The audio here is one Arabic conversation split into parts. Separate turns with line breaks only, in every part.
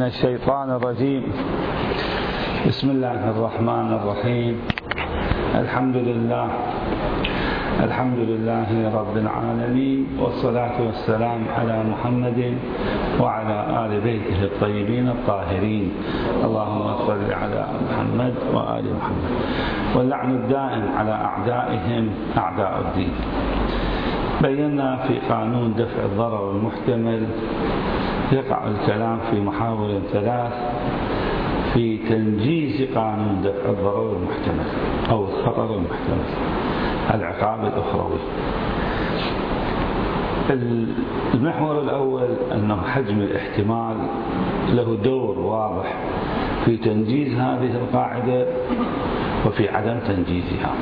من الشيطان الرجيم. بسم الله الرحمن الرحيم. الحمد لله رب العالمين، والصلاة والسلام على محمد وعلى آل بيته الطيبين الطاهرين. اللهم صل على محمد وآل محمد، واللعن الدائم على أعدائهم أعداء الدين. بينا في قانون دفع الضرر المحتمل يقع الكلام في محاور ثلاث في تنجيز قانون دفع الضرر المحتمل أو الخطر المحتمل، العقاب الأخروي. المحور الأول أنه حجم الاحتمال له دور واضح في تنجيز هذه القاعدة وفي عدم تنجيزها،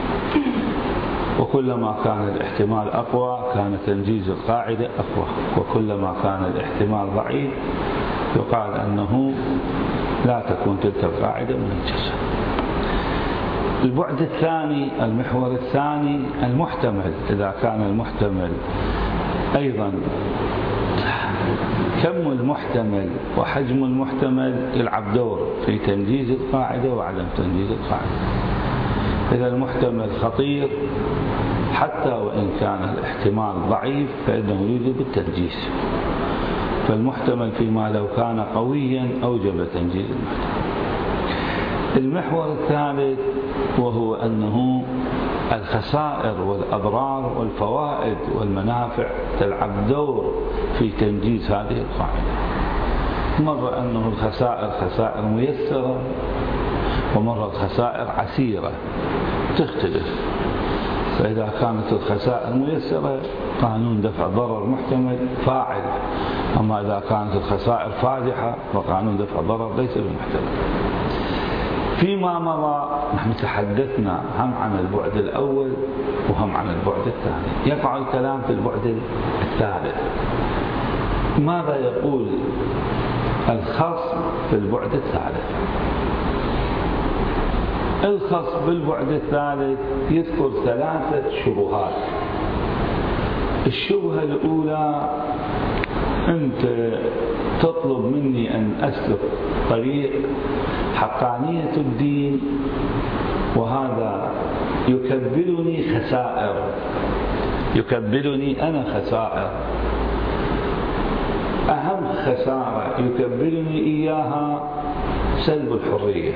وكلما كان الاحتمال أقوى كان تنجيز القاعدة أقوى، وكلما كان الاحتمال ضعيف يقال أنه لا تكون تلك القاعدة منجزة. البعد الثاني، المحور الثاني، المحتمل. إذا كان المحتمل أيضا كم المحتمل وحجم المحتمل يلعب دور في تنجيز القاعدة وعدم تنجيز القاعدة. إذا المحتمل خطير حتى وإن كان الاحتمال ضعيف فإنه يوجب التنجيز، فالمحتمل فيما لو كان قويا أوجب تنجيز المحتمل. المحور الثالث وهو أنه الخسائر والأضرار والفوائد والمنافع تلعب دور في تنجيز هذه القاعدة. مرة أنه الخسائر خسائر ميسرة، ومرة الخسائر عسيرة، تختلف. فإذا كانت الخسائر ميسرة قانون دفع ضرر محتمل فاعل، أما إذا كانت الخسائر فادحة فقانون دفع ضرر ليس بمحتمل. فيما مضى نحن تحدثنا هم عن البعد الأول وهم عن البعد الثاني. يقع الكلام في البعد الثالث. ماذا يقول الخصم في البعد الثالث؟ الخصم بالبعد الثالث يذكر ثلاثة شبهات. الشبهة الأولى: أنت تطلب مني أن أسلك طريق حقانية الدين، وهذا يكبلني خسائر، يكبلني أنا خسائر. أهم خسارة يكبلني إياها سلب الحرية.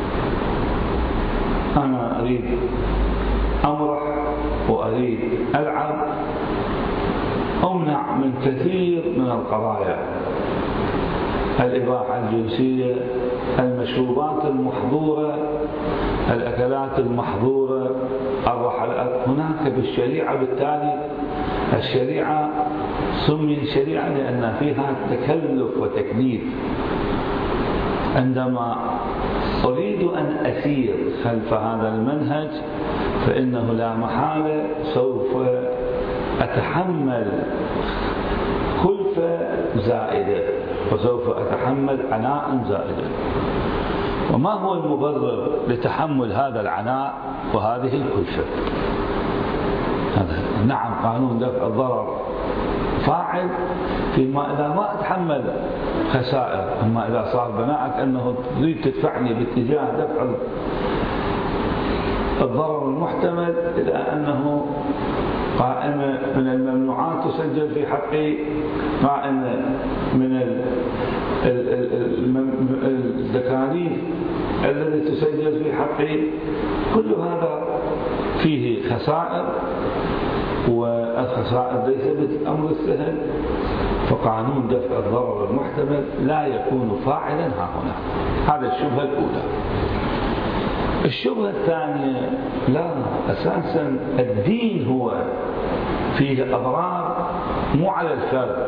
أنا أريد أمرح وأريد ألعب، أمنع من كثير من القضايا: الإباحة الجنسية، المشروبات المحظورة، الأكلات المحظورة، الرحلات. هناك بالشريعة، بالتالي الشريعة سميت شريعة لأن فيها تكلف وتكليف. عندما أريد أن أسير خلف هذا المنهج فإنه لا محالة سوف أتحمل كلفة زائدة، وسوف أتحمل عناء زائدة. وما هو المبرر لتحمل هذا العناء وهذه الكلفة؟ نعم، قانون دفع الضرر فاعل فيما إذا ما أتحمل خسائر، أما إذا صار بناءك أنه تريد تدفعني باتجاه دفع الضرر المحتمل إلى أنه قائمة من الممنوعات تسجل في حقي، قائمة من التكاليف التي تسجل في حقي، كل هذا فيه خسائر، والخسائر ليس بالأمر السهل. فقانون دفع الضرر المحتمل لا يكون فاعلا ها هنا. هذا الشبهة الأولى. الشبهة الثانية: لا، أساسا الدين هو فيه أضرار مو على الفرد،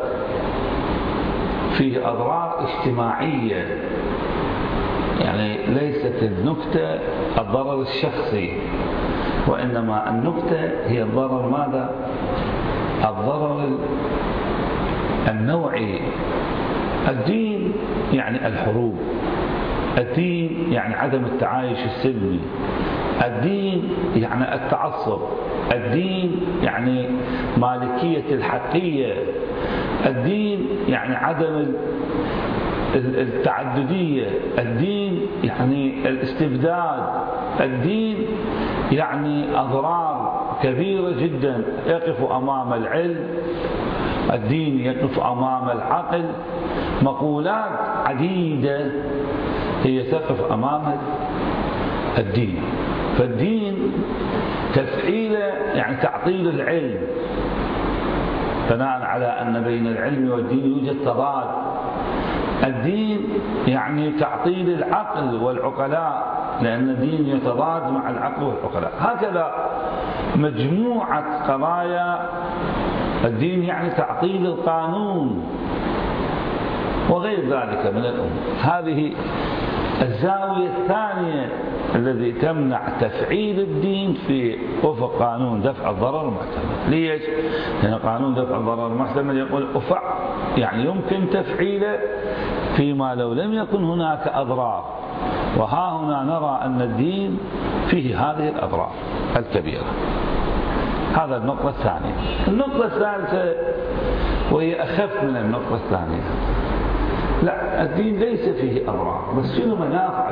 فيه أضرار اجتماعية. يعني ليست النكتة الضرر الشخصي، وإنما النكتة هي الضرر ماذا؟ الضرر النوعي. الدين يعني الحروب، الدين يعني عدم التعايش السلمي، الدين يعني التعصب، الدين يعني مالكية الحقية، الدين يعني عدم التعددية، الدين يعني الاستبداد، الدين يعني أضرار كبيرة جدا، يقف أمام العلم، الدين يقف أمام العقل، مقولات عديدة هي تقف أمام الدين. فالدين تفعيله يعني تعطيل العلم، بناء على أن بين العلم والدين يوجد تضاد. الدين يعني تعطيل العقل والعقلاء، لأن الدين يتضاد مع العقل والعقلاء. هكذا مجموعة قضايا الدين، يعني تعطيل القانون وغير ذلك من الأمور. هذه الزاوية الثانية الذي تمنع تفعيل الدين في وفق قانون دفع الضرر المحتمل. ليش؟ لأن قانون دفع الضرر المحتمل يقول يعني يمكن تفعيله فيما لو لم يكن هناك أضرار، وها هنا نرى أن الدين فيه هذه الأضرار الكبيرة. هذا النقطة الثانية. النقطة الثالثة وهي أخف من النقطة الثانية، لا، الدين ليس فيه أضرار، بس شنو منافع؟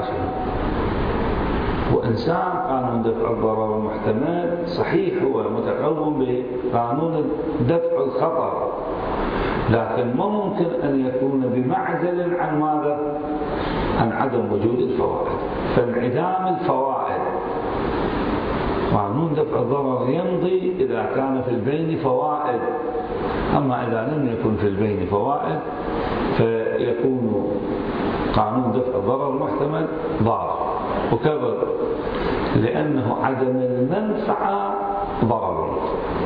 وإنسان قانون دفع الضرر المحتمل صحيح هو متقوم بقانون دفع الخطر، لكن ما ممكن أن يكون بمعزل عن ماذا؟ عن عدم وجود الفوائد. فانعدام الفوائد، قانون دفع الضرر يمضي إذا كان في البين فوائد، أما إذا لم يكن في البين فوائد فيكون قانون دفع الضرر المحتمل ضار. وكذا لأنه عدم المنفعة ضرر،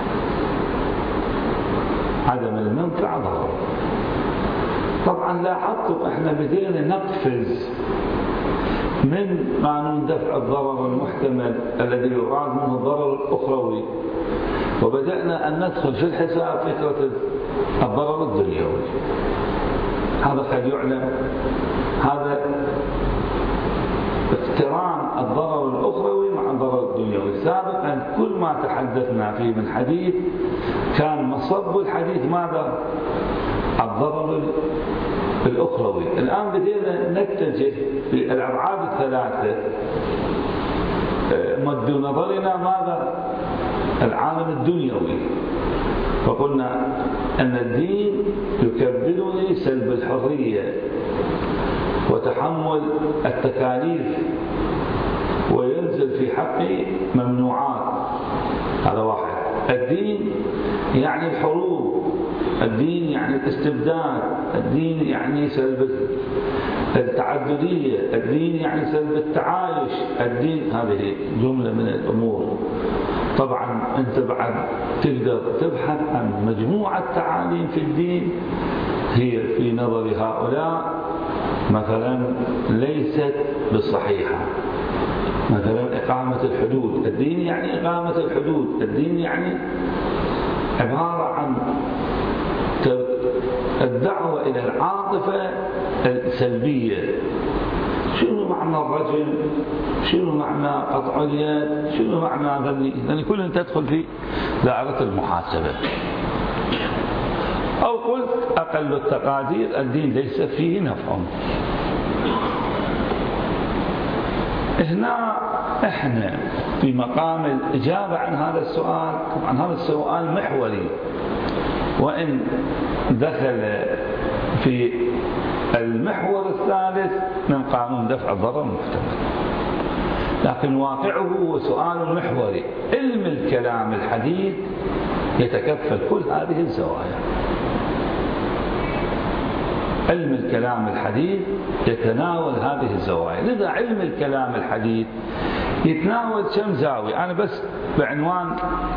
عدم المنفعة ضرر. طبعا لاحظتم احنا بدينا نقفز من قانون دفع الضرر المحتمل الذي يراد منه الضرر الأخروي، وبدأنا أن ندخل في الحساب فكرة الضرر الدنيوي. هذا قد يعلم، هذا اقتران الضرر الأخروي مع الضرر الدنيوي. سابقا كل ما تحدثنا فيه من حديث كان مصب الحديث ماذا؟ الضرر الأخروي. الآن بدينا نتجه في الأبعاد الثلاثة، مد نظرنا ماذا؟ العالم الدنيوي. فقلنا أن الدين يكبلني سلب الحرية وتحمل التكاليف، وينزل في حقي ممنوعات. هذا واحد. الدين يعني الحروب، الدين يعني الاستبداد، الدين يعني سلب التعددية، الدين يعني سلب التعايش، الدين. هذه جملة من الأمور. طبعا أنت بعد تقدر تبحث عن مجموعة تعاليم في الدين هي في نظر هؤلاء مثلا ليست بالصحيحة. مثلا إقامة الحدود، الدين يعني إقامة الحدود، الدين يعني عبارة عن الدعوة إلى العاطفة السلبية. شنو معنى الرجل؟ شنو معنى قطع اليد؟ شنو معنى ذلك؟ يعني كل تدخل في دائرة المحاسبة. أو قلت أقل التقادير الدين ليس فيه نفع. هنا احنا في مقام الإجابة عن هذا السؤال. طبعا هذا السؤال محوري، وإن دخل في المحور الثالث من قانون دفع الضرر المحتمل، لكن واقعه هو سؤال محوري. علم الكلام الحديث يتكفل كل هذه الزوايا. علم الكلام الحديث يتناول هذه الزوايا. لذا علم الكلام الحديث يتناول كم زاوية. أنا بس بعنوان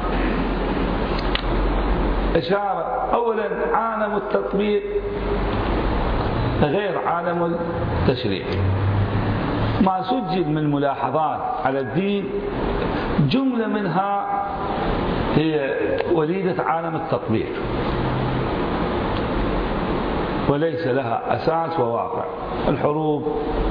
إشارة. أولا عالم التطبيق غير عالم التشريع. ما سجل من ملاحظات على الدين جملة منها هي وليدة عالم التطبيق وليس لها أساس وواقع. الحروب،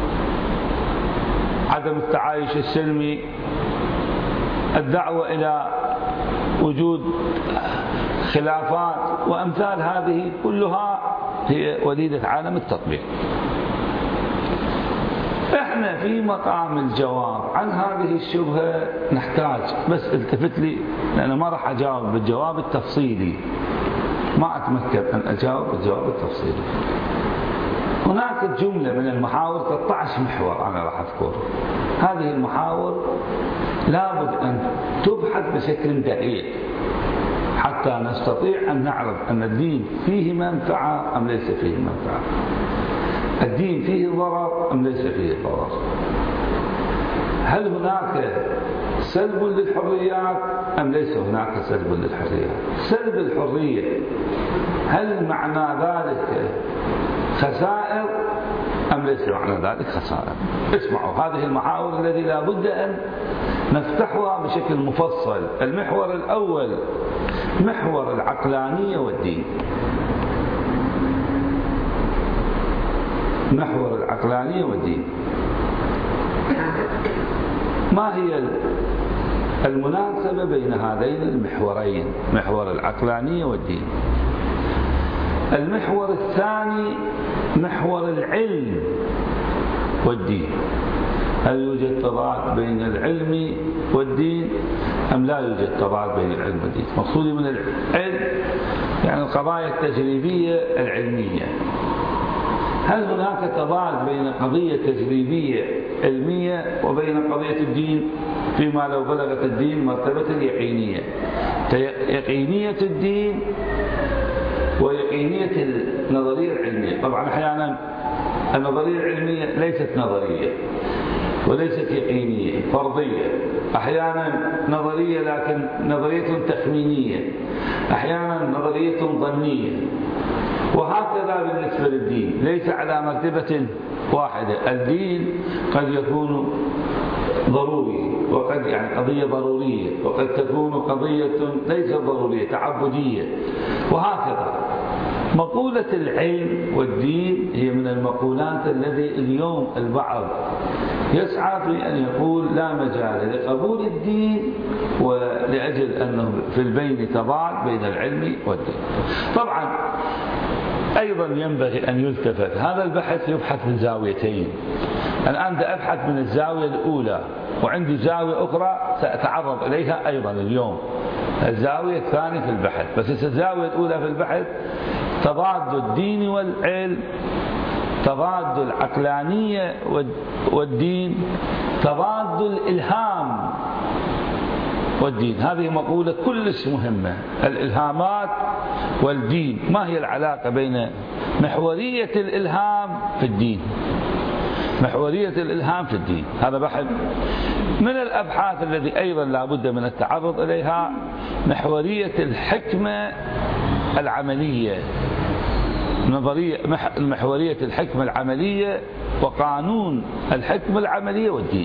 عدم التعايش السلمي، الدعوة إلى وجود خلافات وأمثال هذه كلها هي وليدة عالم التطبيق. احنا في مقام الجواب عن هذه الشبهة نحتاج بس التفت لي، لأن ما راح أجاوب بالجواب التفصيلي، ما أتمكن أن أجاوب بالجواب التفصيلي. هناك جملة من المحاور 13 محور أنا راح أذكر. هذه المحاور لابد أن تبحث بشكل دقيق حتى نستطيع أن نعرف أن الدين فيه منفعة أم ليس فيه منفعة، الدين فيه ضرر أم ليس فيه ضرر، هل هناك سلب للحريات أم ليس هناك سلب للحريات. سلب الحرية هل معنى ذلك خسائر أم ليس معنى ذلك خسائر؟ اسمعوا هذه المحاور التي لا بد أن نفتحها بشكل مفصل. المحور الأول محور العقلانية والدين. محور العقلانية والدين، ما هي المناسبة بين هذين المحورين، محور العقلانية والدين؟ المحور الثاني محور العلم والدين. هل يوجد تضاد بين العلم والدين أم لا يوجد تضاد بين العلم والدين؟ مقصودي من العلم يعني القضايا التجريبية العلمية. هل هناك تضاد بين قضية تجريبية علمية وبين قضية الدين فيما لو بلغت الدين مرتبة اليقينية؟ يقينية الدين ويقينية النظرية العلمية. طبعا أحيانا النظرية العلمية ليست نظرية وليست يقينية، فرضية، أحيانا نظرية لكن نظرية تخمينية، أحيانا نظرية ظنية، وهكذا بالنسبة للدين ليس على مرتبة واحدة. الدين قد يكون ضروري وقد يعني قضية ضرورية، وقد تكون قضية ليست ضرورية تعبدية، وهكذا. مقولة العلم والدين هي من المقولات التي اليوم البعض يسعى في أن يقول لا مجال لقبول الدين ولأجل أنه في البين تضاد بين العلم والدين. طبعا أيضا ينبغي أن يلتفت، هذا البحث يبحث من زاويتين. الآن أبحث من الزاوية الأولى وعندي زاوية أخرى سأتعرض إليها أيضا اليوم، الزاوية الثانية في البحث. بس الزاوية الأولى في البحث تضاد الدين والعلم، تضاد العقلانية والدين، تضاد الإلهام والدين. هذه مقولة كلش مهمة، الإلهامات والدين. ما هي العلاقة بين محورية الإلهام في الدين؟ محورية الإلهام في الدين هذا بحث من الأبحاث الذي أيضا لا بد من التعرض إليها. محورية الحكمة العملية، محورية الحكمة العملية وقانون الحكمة العملية والدين.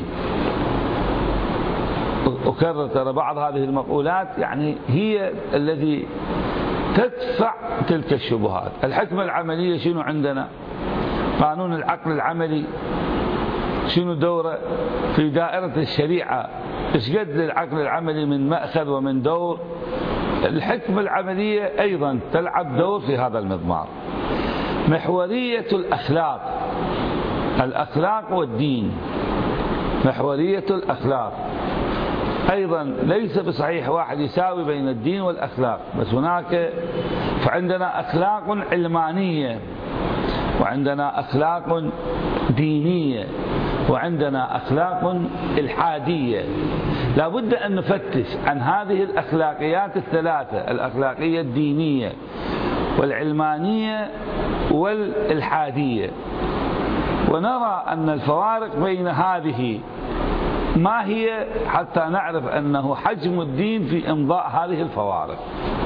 أكرر ترى بعض هذه المقولات يعني هي الذي تدفع تلك الشبهات. الحكمة العملية شنو عندنا؟ قانون العقل العملي شنو دوره في دائرة الشريعة؟ ايش قد للعقل العملي من مأخذ ومن دور؟ الحكمة العملية أيضا تلعب دور في هذا المضمار. محورية الأخلاق، الأخلاق والدين، محورية الأخلاق أيضا ليس بصحيح واحد يساوي بين الدين والأخلاق، بس هناك فعندنا أخلاق علمانية وعندنا أخلاق دينية وعندنا أخلاق إلحادية. لا بد أن نفتش عن هذه الأخلاقيات الثلاثة، الأخلاقية الدينية والعلمانية والإلحادية، ونرى أن الفوارق بين هذه ما هي حتى نعرف أنه حجم الدين في إمضاء هذه الفوارق.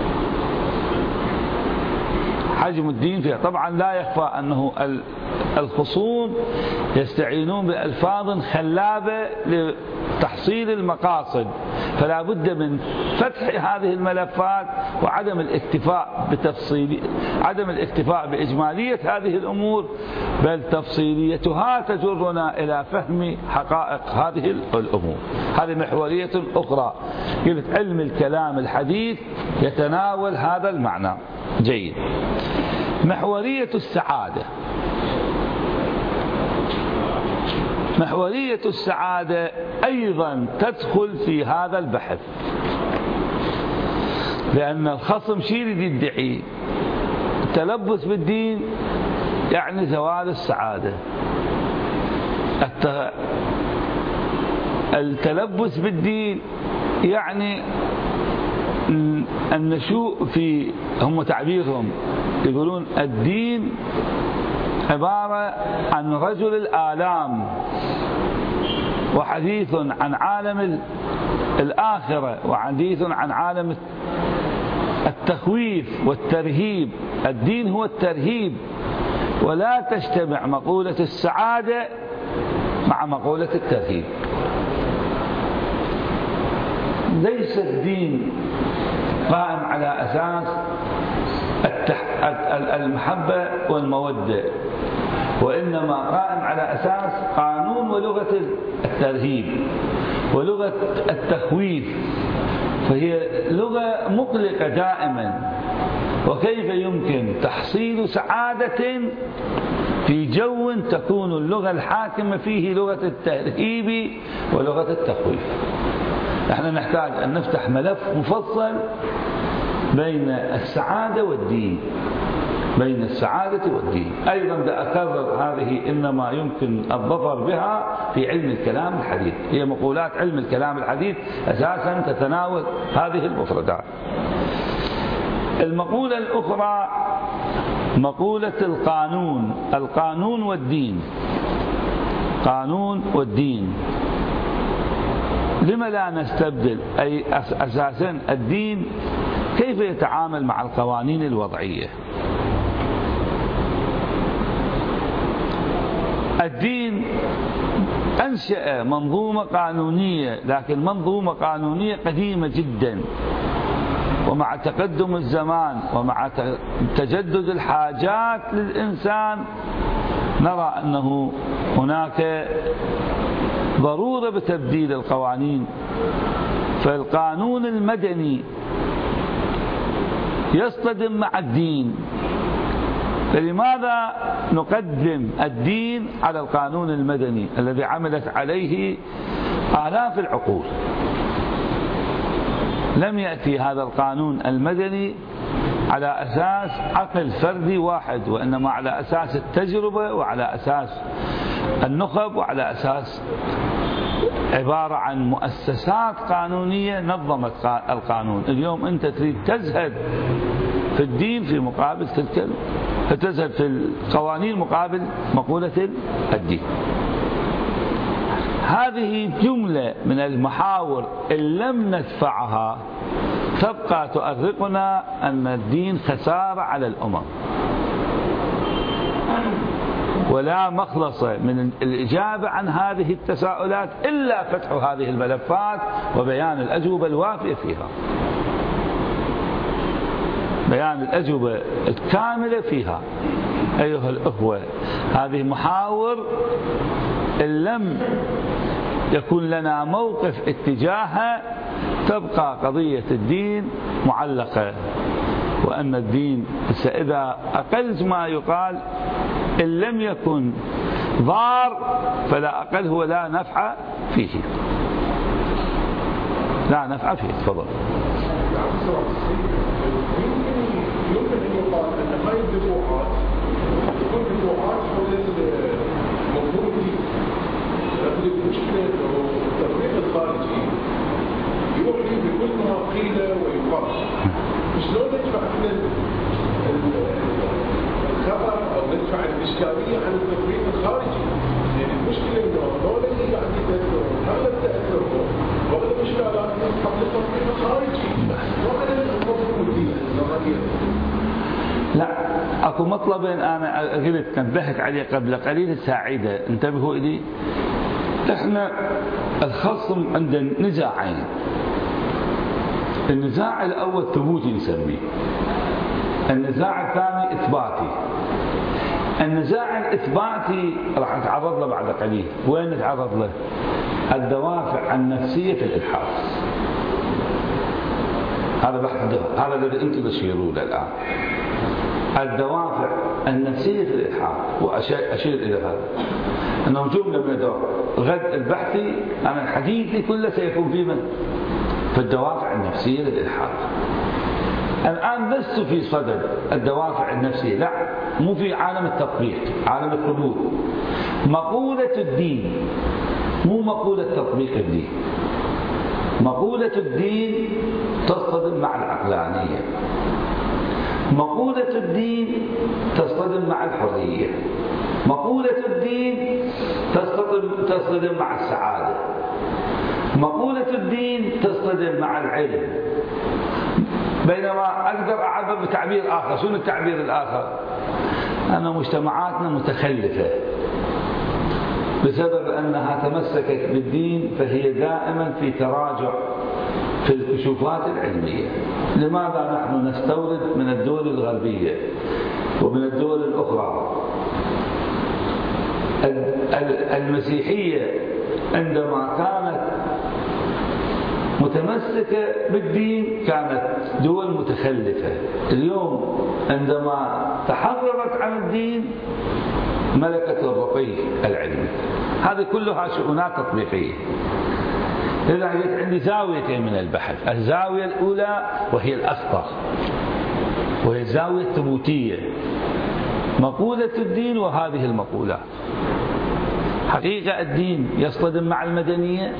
حجم الدين فيها طبعا لا يخفى أنه الخصوم يستعينون بألفاظ خلابة لتحصيل المقاصد، فلا بد من فتح هذه الملفات وعدم الاكتفاء بتفصيل، عدم الاكتفاء بإجمالية هذه الأمور، بل تفصيليتها تجرنا إلى فهم حقائق هذه الأمور. هذه محورية أخرى. قلت علم الكلام الحديث يتناول هذا المعنى. جيد. محورية السعادة. محورية السعادة أيضا تدخل في هذا البحث، لأن الخصم شي يريد يدعي؟ التلبس بالدين يعني زوال السعادة، التلبس بالدين يعني النشوء في، هم تعبيرهم يقولون الدين عبارة عن رجل الآلام، وحديث عن عالم الآخرة، وحديث عن عالم التخويف والترهيب. الدين هو الترهيب، ولا تجتمع مقولة السعادة مع مقولة الترهيب. ليس الدين قائم على أساس المحبة والمودة، وإنما قائم على أساس قانون ولغة الترهيب ولغة التخويف، فهي لغة مقلقة دائما. وكيف يمكن تحصيل سعادة في جو تكون اللغة الحاكمة فيه لغة الترهيب ولغة التخويف؟ نحن نحتاج أن نفتح ملف مفصل بين السعادة والدين، بين السعادة والدين. أيضا أكرر هذه إنما يمكن الظفر بها في علم الكلام الحديث، هي مقولات علم الكلام الحديث أساسا تتناول هذه المفردات. المقولة الأخرى مقولة القانون، القانون والدين. قانون والدين، لما لا نستبدل؟ أي أساسا الدين كيف يتعامل مع القوانين الوضعية؟ الدين أنشأ منظومة قانونية، لكن منظومة قانونية قديمة جدا، ومع تقدم الزمان ومع تجدد الحاجات للإنسان نرى أنه هناك ضرورة بتبديل القوانين. فالقانون المدني يصطدم مع الدين، فلماذا نقدم الدين على القانون المدني الذي عملت عليه آلاف العقول؟ لم يأتي هذا القانون المدني على أساس عقل فردي واحد، وإنما على أساس التجربة وعلى أساس النخب وعلى أساس عبارة عن مؤسسات قانونية نظمت القانون. اليوم أنت تريد تزهد في الدين في مقابل تلك، تزهد في القوانين مقابل مقولة الدين. هذه جملة من المحاور إن لم ندفعها تبقى تؤرقنا أن الدين خسارة على الأمم، ولا مخلص من الإجابة عن هذه التساؤلات إلا فتح هذه الملفات وبيان الأجوبة الوافية فيها، بيان الأجوبة الكاملة فيها. أيها الأخوة، هذه محاور إن لم يكون لنا موقف اتجاهها تبقى قضية الدين معلقة، وأن الدين إذا أقل ما يقال إن لم يكن ضار فلا أقل هو لا نفع فيه، لا نفع فيه. تفضل.
يمكن أن يقال أن هذه الدفوعات تكون دفوعات حول المضمون الديني، لكن المشكلة أنه التطبيق الخارجي يوحي بكل ما قيل ويقال. شلون ندفع الخبر أو ندفع الإشكالية عن التطبيق الخارجي؟ يعني المشكلة أنه هذول اللي قاعد يتأثرون هذا تأثرهم وهذا الإشكالات تنحط للتطبيق الخارجي وهذا المضمون الديني النظرية.
لا، اكو مطلبين انا قلت نبهت عليه قبل قليل ساعده، انتبهوا الي. احنا الخصم عندنا نزاعين. النزاع الاول ثبوتي نسميه، النزاع الثاني اثباتي. النزاع الاثباتي راح نتعرض له بعد قليل. وين نتعرض له؟ الدوافع النفسيه في الالحاد. هذا بحث، هذا الذي انتم تشيرون له الان. الدوافع النفسية في الإلحاد، وأشير إلى هذا أنه جملة من الدوافع. غد البحثي عن الحديث كله سيكون في من؟ في الدوافع النفسية للإلحاد. الآن لست في صدد الدوافع النفسية، لا، مو في عالم التطبيق، عالم الحدود. مقولة الدين مو مقولة تطبيق الدين. مقولة الدين تصطدم مع العقلانية، مقولة الدين تصطدم مع الحرية، مقولة الدين تصطدم مع السعادة، مقولة الدين تصطدم مع العلم. بينما أقدر أعبر بتعبير آخر. شنو التعبير الآخر؟ أن مجتمعاتنا متخلفة بسبب أنها تمسكت بالدين، فهي دائما في تراجع في الكشوفات العلمية. لماذا نحن نستورد من الدول الغربية ومن الدول الأخرى؟ المسيحية عندما كانت متمسكة بالدين كانت دول متخلفة. اليوم عندما تحررت عن الدين ملكت الرقي العلمي. هذه كلها شؤونات تطبيقية. إذا عندي زاويتين من البحث. الزاوية الأولى وهي الأخطر، وهي الزاوية الثبوتية، مقولة الدين وهذه المقولات. حقيقة الدين يصطدم مع المدنية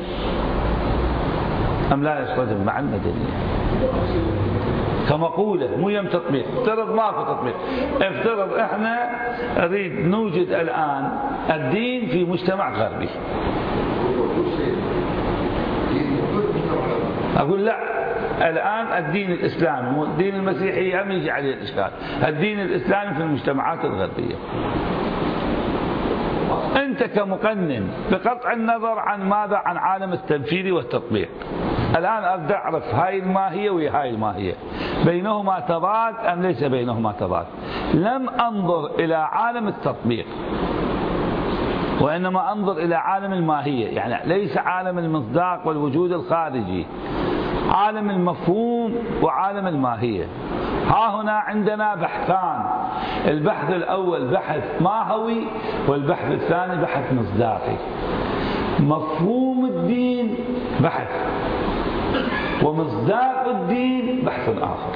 أم لا يصطدم مع المدنية؟ كمقولة مو يم تطبيق. افترض ماكو تطبيق، افترض احنا نريد نوجد الآن الدين في مجتمع غربي. أقول لا، الآن الدين الإسلامي والدين المسيحي هم يجي عليه الإشكال. الدين الإسلامي في المجتمعات الغربية. أنت كمقنن بقطع النظر عن ماذا؟ عن عالم التنفيذ والتطبيق. الآن أبدأ أعرف هاي الماهية وهاي الماهية، بينهما تضاد أم ليس بينهما تضاد؟ لم أنظر إلى عالم التطبيق، وإنما أنظر إلى عالم الماهية، يعني ليس عالم المصداق والوجود الخارجي، عالم المفهوم وعالم الماهية. ها هنا عندنا بحثان، البحث الأول بحث ماهوي والبحث الثاني بحث مصداقي. مفهوم الدين بحث، ومصداق الدين بحث آخر.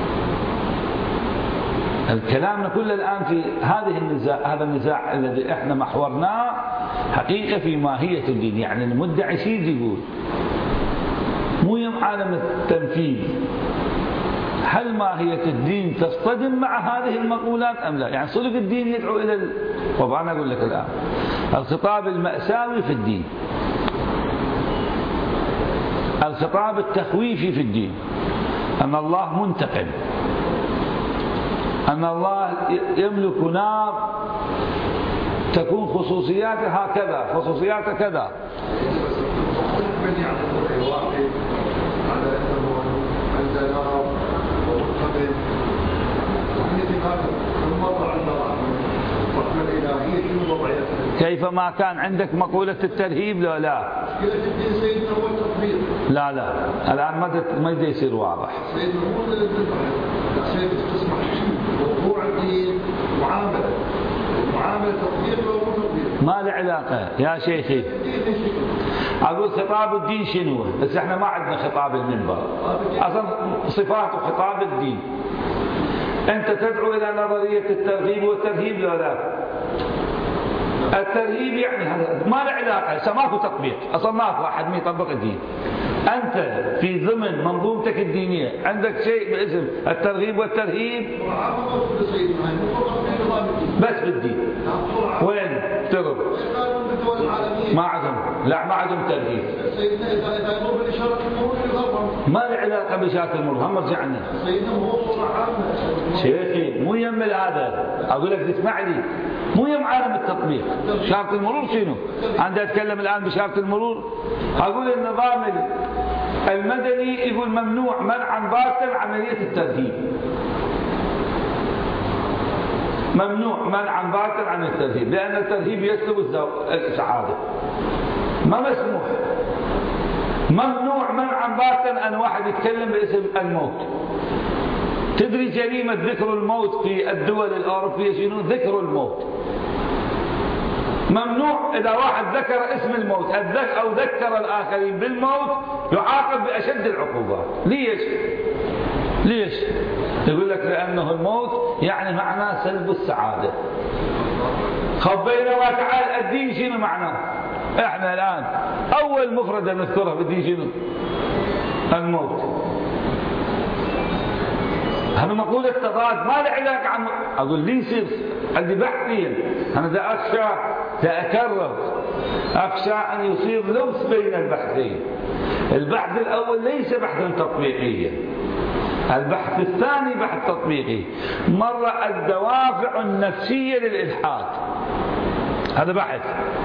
الكلام كله الآن في هذا النزاع الذي احنا محورناه حقيقة في ماهية الدين. يعني المدعي شيء يقول مو يم عالم التنفيذ. هل ماهية الدين تصطدم مع هذه المقولات أم لا؟ يعني صدق الدين يدعو إلى طبعا أنا أقول لك الآن الخطاب المأساوي في الدين، الخطاب التخويفي في الدين، أن الله منتقم، أن الله يملك نار تكون خصوصياتها كذا، خصوصياتها كذا. كيفما كان عندك مقولة الترهيب لا لا لا لا الآن ما يصير واضح. ما له علاقة يا شيخي. أقول خطاب الدين شنو؟ بس احنا ما عندنا خطاب المنبر أصلا، صفات خطاب الدين. أنت تدعو إلى نظرية الترغيب والترهيب لا لا؟ الترهيب يعني هذا ما له علاقة، ماكو تطبيق أصلا، ماكو أحد ما يطبق الدين. أنت في ضمن منظومتك الدينية عندك شيء باسم الترغيب والترهيب بس بالدين. وين افترض ما عندهم، لا ما عندهم ترهيب، ما له علاقة بإشارة المرور. هم ارجع عنه شيخي، مو يمل هذا. أقول لك تسمع لي، مو يم عالم التطبيق. إشارة المرور شنو؟ عندي أتكلم الآن بإشارة المرور. أقول النظام المدني يقول ممنوع منعا باتا عملية الترهيب، ممنوع منعا باتا عن الترهيب، لأن الترهيب يسلب السعادة. ما مسموح. ممنوع منعا باتا أن واحد يتكلم باسم الموت. تدري جريمة ذكر الموت في الدول الأوروبية شنو؟ ذكر الموت ممنوع. إذا واحد ذكر اسم الموت أو ذكر الآخرين بالموت يعاقب بأشد العقوبات. ليش؟ يقول لك لأنه الموت يعني معناه سلب السعادة. بينما تعال الدين شنو معناه؟ احنا الآن أول مفردة نذكرها بالدين شنو؟ الموت. هذا مقولة تضاد ما له علاقة عن أقول لي يصير عندي بحثين. أنا أخشى أن يصير لبس بين البحثين. البحث الأول ليس بحثا تطبيقيا، البحث الثاني بحث تطبيقي. مرة الدوافع النفسية للإلحاد، هذا بحث.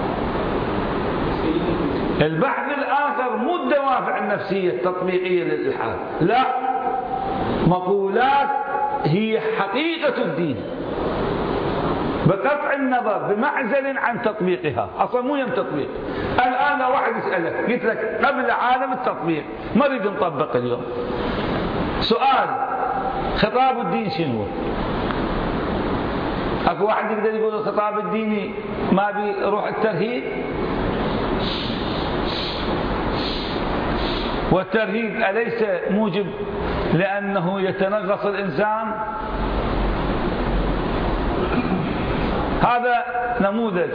البحث الآخر مو الدوافع النفسية التطبيقية للإلحاد، لا، مقولات هي حقيقة الدين بقطع النظر بمعزل عن تطبيقها. أصلا مو يم تطبيق. الآن لو واحد يسألك قلت لك قبل عالم التطبيق ما نريد نطبق اليوم، سؤال خطاب الدين شنو؟ اكو واحد يقدر يقول الخطاب الديني ما بيروح الترهيب؟ والترهيب أليس موجب لأنه يتنغص الإنسان؟ هذا نموذج.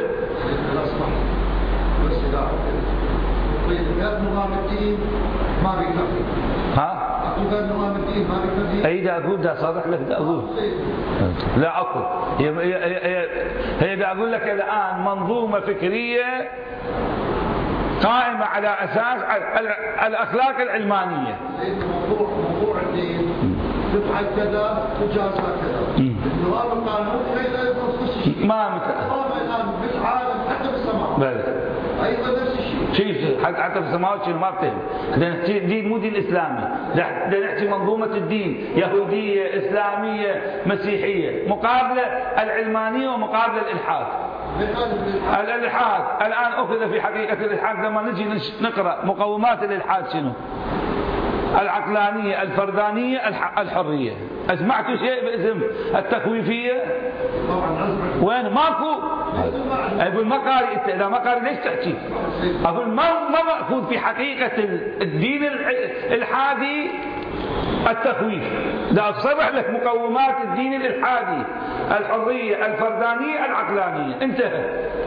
نظام الدين ما بيكفي. أقول نظام الدين ما بيكفي.
أي دا أقول دا صادق لك دا أقول. لا أقول. هي دا أقول لك الآن منظومة فكرية قائمة على أساس الأخلاق العلمانية.
موضوع الدين تفعل كذا تجازى كذا. النظام القانوني لا يخص شيء.
ما مثل.
الآن بالعالم حتى بالسماوات.
بلى.
أيضا نفس الشيء.
شيء حتى في السماوات شنو ما بتهم. دين مو دين إسلامي. بدنا نحكي منظومة الدين يهودية إسلامية مسيحية مقابلة العلمانية ومقابلة الإلحاد. الإلحاد الآن أخذ في حقيقة الإلحاد لما نجي نقرأ مقومات الإلحاد شنو؟ العقلانية الفردانية الحرية. أسمعتوا شيء باسم التخويفية؟ وين ماكو؟ أقول ما قارئ. أنت إذا ما قارئ ليش تحكي؟ أقول ما مأخوذ في حقيقة الدين الإلحادي التخويف. لا أصرح لك مقومات الدين الإلحادي الحرية الفردانية العقلانية، انتهى.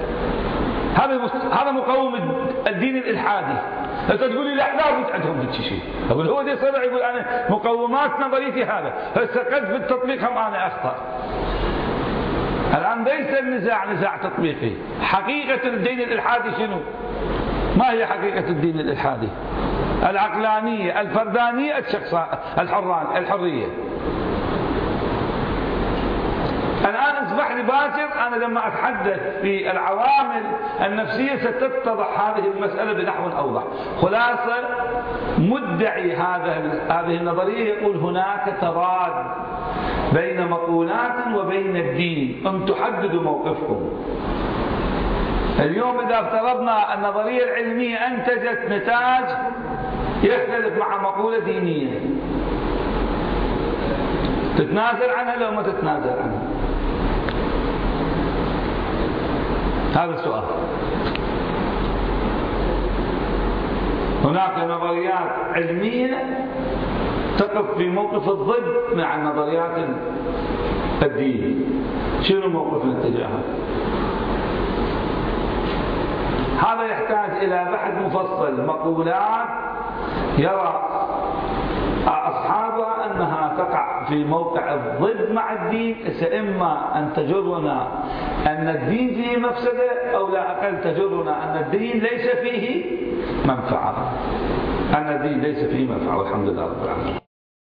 هذا مقوم الدين الإلحادي. أنت تقول لي لا بد عندهم ذلك شيء. أقول هو دي صدع يقول أنا مقومات نظريتي هذا، هسه قد في التطبيق هم أنا أخطأ. الآن ليس النزاع نزاع تطبيقي. حقيقة الدين الإلحادي شنو؟ ما هي حقيقة الدين الإلحادي؟ العقلانية الفردانية الحرية. الآن اصبح لي باكر أنا لما أتحدث في العوامل النفسية ستتضح هذه المسألة بنحو أوضح. خلاصة مدعي هذه النظرية يقول هناك تضاد بين مقولات وبين الدين، أن تحددوا موقفكم. اليوم إذا افترضنا النظرية العلمية أنتجت نتاج يختلف مع مقولة دينية، تتنازل عنها لو ما تتنازل عنها؟ هذا السؤال. هناك نظريات علمية تقف في موقف الضد مع النظريات الدين. شنو موقفنا تجاهها؟ هذا يحتاج إلى بحث مفصل. مقولات يرى أصحابها أنها تقع في موقع الضد مع الدين، إما أن تجرنا أن الدين فيه مفسدة، أو لا أقل تجرنا أن الدين ليس فيه منفعة. والحمد لله رب العالمين.